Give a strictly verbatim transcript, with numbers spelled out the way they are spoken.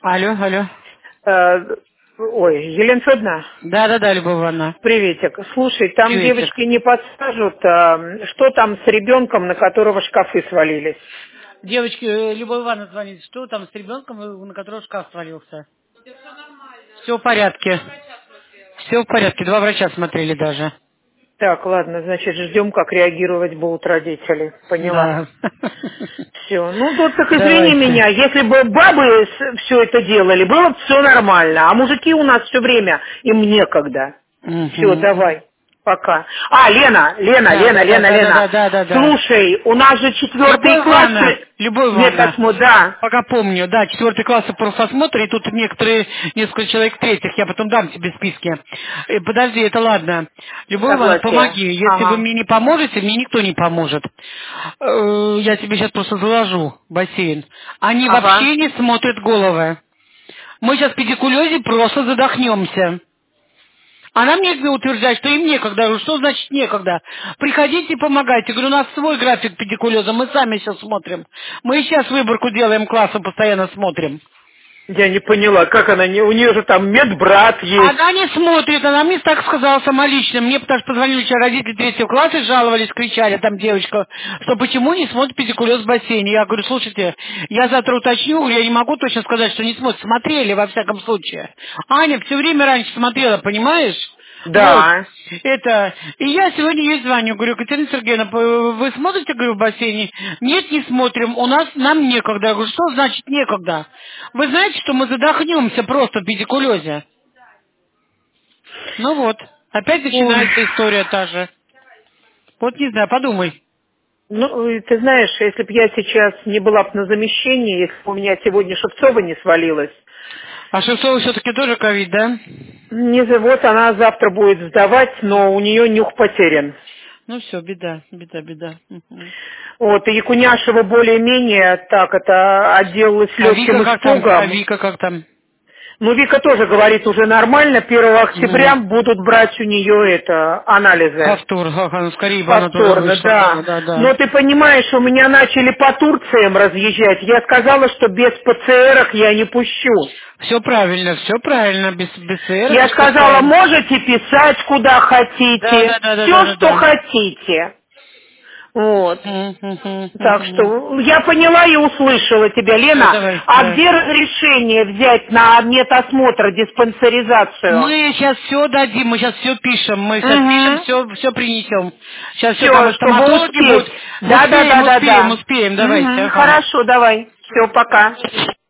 Алло, алло. Э, ой, Елена Федоровна? Да, да, да, Любовь Ивановна. Приветик. Слушай, там Приветик. девочки не подскажут, а, что там с ребенком, на которого шкафы свалились? Девочки, э, Любовь Ивановна звонит. Что там с ребенком, э, на которого шкаф свалился? Все в порядке. Все в порядке. Два врача смотрели даже. Так, ладно, значит, ждем, как реагировать будут родители. Поняла. Да. Все. Ну, вот так извини Давайте. меня, если бы бабы все это делали, было бы все нормально. А мужики у нас все время, им некогда. Все, Мгм. давай. Пока. А, Лена, Лена, Да, Лена, да, да, Лена, да, да, Лена. да, да, да, да. Слушай, у нас же четвертые Любовь Ивановна, классы. Любовь Нет, Ивановна, осмо- да. пока помню, да, четвертый класс профосмотр, и тут некоторые, несколько человек третьих, я потом дам тебе списки. Э, Подожди, это ладно. Любовь Ивановна, Согласие. помоги. Если вы Ага. мне не поможете, мне никто не поможет. Э, Я тебе сейчас просто заложу бассейн. Они Ага. вообще не смотрят головы. Мы сейчас в педикулезе просто задохнемся. Она мне утверждает, что им некогда. Я говорю, что значит некогда? Приходите и помогайте. Я говорю, у нас свой график педикулеза, мы сами сейчас смотрим. Мы сейчас выборку делаем класса, постоянно смотрим. Я не поняла, как она не... У нее же там медбрат есть. Она не смотрит, она мне так сказала самолично. Мне потому что позвонили вчера родители третьего класса, жаловались, кричали, там девочка, что почему не смотрит педикулез в бассейне. Я говорю, слушайте, я завтра уточню, я не могу точно сказать, что не смотрит. Смотрели, во всяком случае. Аня все время раньше смотрела, понимаешь? Вот, Да. это, и я сегодня ей звоню, говорю, Катерина Сергеевна, п- вы смотрите, говорю, в бассейне? Нет, не смотрим, у нас, нам некогда. Я говорю, что значит некогда? Вы знаете, что мы задохнемся просто в педикулезе? Ну вот, опять Ой. начинается история та же. Вот не знаю, подумай. Ну, и ты знаешь, если бы я сейчас не была бы на замещении, если бы у меня сегодня Шевцова не свалилась, А Шевцова все-таки тоже ковид, да? не за- вот она завтра будет сдавать, но у нее нюх потерян. Ну все, беда, беда, беда. Мгм. Вот, и Якуняшева более-менее так, это отделалась А Вика легким как там? А испугом. Вика как там? Ну, Вика тоже говорит уже нормально, первого октября Мгм. будут брать у нее это, анализы. Повтор, ага, ну скорее бы она тоже Повторно, вышла, да. да, да, да. Но ты понимаешь, у меня начали по Турциям разъезжать. Я сказала, что без ПЦР я не пущу. Все правильно, все правильно, без, без СР Я не сказала, пускаем. можете писать куда Да, хотите, да, да, да, да, все, да, что да. хотите. Вот. Мгм, мгм, Так мгм. что я поняла и услышала тебя, Всё, Лена. давай, А да. где разрешение взять на медосмотр, диспансеризацию? Мы сейчас все дадим, мы сейчас все пишем, мы сейчас пишем, Угу. все, все принесем. Сейчас все там Все, и чтобы стоматологи успеть. будут. Да, да, Успеем, да, да, успеем, да. успеем, давайте, Угу. ага. Хорошо, давай. Все, пока.